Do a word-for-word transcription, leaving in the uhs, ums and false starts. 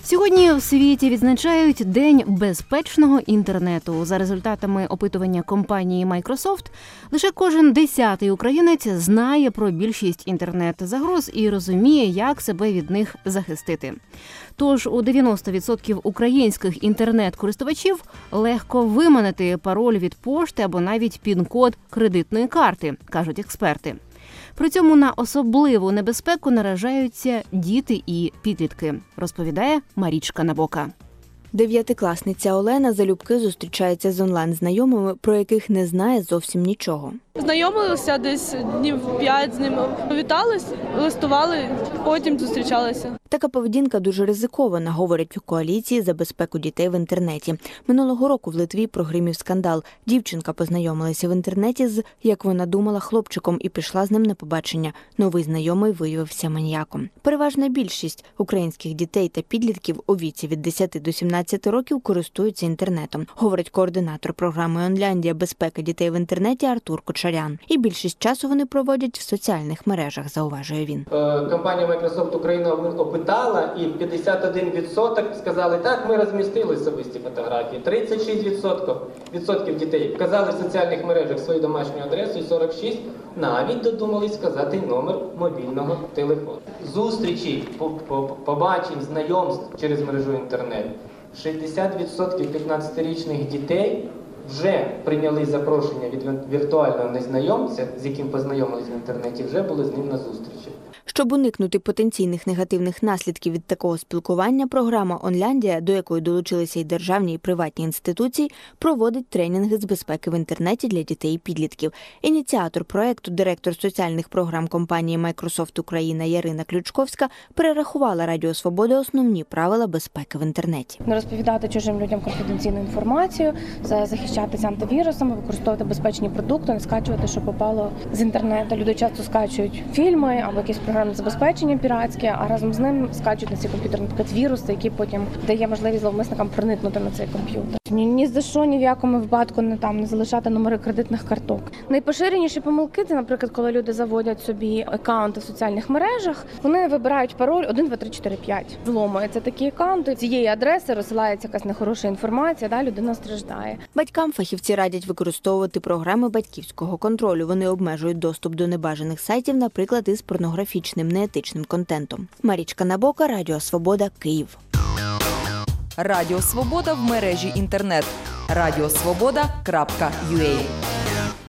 Сьогодні в світі відзначають День безпечного інтернету. За результатами опитування компанії Microsoft, лише кожен десятий українець знає про більшість інтернет-загроз і розуміє, як себе від них захистити. Тож у дев'яносто відсотків українських інтернет-користувачів легко виманити пароль від пошти або навіть пін-код кредитної карти, кажуть експерти. При цьому на особливу небезпеку наражаються діти і підлітки, розповідає Марічка Набока. Дев'ятикласниця Олена залюбки зустрічається з онлайн-знайомими, про яких не знає зовсім нічого. Знайомилися десь днів п'ять з ними, вітались, листували, потім зустрічалися. Така поведінка дуже ризикована, говорять у коаліції за безпеку дітей в інтернеті. Минулого року в Литві прогримів скандал. Дівчинка познайомилася в інтернеті з, як вона думала, хлопчиком і пішла з ним на побачення. Новий знайомий виявився маніяком. Переважна більшість українських дітей та підлітків у віці від десяти до сімнадцяти років користуються інтернетом, говорить координатор програми «Онляндія. Безпека дітей в інтернеті» Артур Кочарян. І більшість часу вони проводять в соціальних мережах, зауважує він. Компанія Microsoft Україна опитала, і п'ятдесят один відсоток сказали, так, ми розмістили особисті фотографії. тридцять шість відсотків дітей вказали в соціальних мережах свою домашню адресу, і сорок шість відсотків навіть додумались сказати номер мобільного телефону. Зустрічі, побачень, знайомств через мережу інтернет. шістдесят відсотків п'ятнадцятирічних дітей вже прийняли запрошення від віртуального незнайомця, з яким познайомились в інтернеті, вже були з ним на зустрічі. Щоб уникнути потенційних негативних наслідків від такого спілкування, програма «Онляндія», до якої долучилися і державні, і приватні інституції, проводить тренінги з безпеки в інтернеті для дітей і підлітків. Ініціатор проєкту, директор соціальних програм компанії Microsoft Україна Ярина Ключковська, перерахувала Радіо Свобода основні правила безпеки в інтернеті. Не розповідати чужим людям конфіденційну інформацію, захищатися антивірусами, використовувати безпечні продукти, не скачувати, що попало з інтернету. Люди часто скачують фільми або якісь програмне забезпечення піратське, а разом з ним скачують на цей комп'ютер, наприклад, віруси, які потім дає можливість зловмисникам проникнути на цей комп'ютер. Ні, ні за що, ні в якому випадку не там не залишати номери кредитних карток. Найпоширеніші помилки – це, наприклад, коли люди заводять собі акаунти в соціальних мережах, вони вибирають пароль один, два, три, чотири, п'ять. Зломуються такі акаунти, цієї адреси розсилається якась нехороша інформація, да, людина страждає. Батькам фахівці радять використовувати програми батьківського контролю. Вони обмежують доступ до небажаних сайтів, наприклад, із порнографічним, неетичним контентом. Марічка Набока, Радіо Свобода, Київ. Радіо Свобода в мережі інтернет. радіо свобода крапка ю а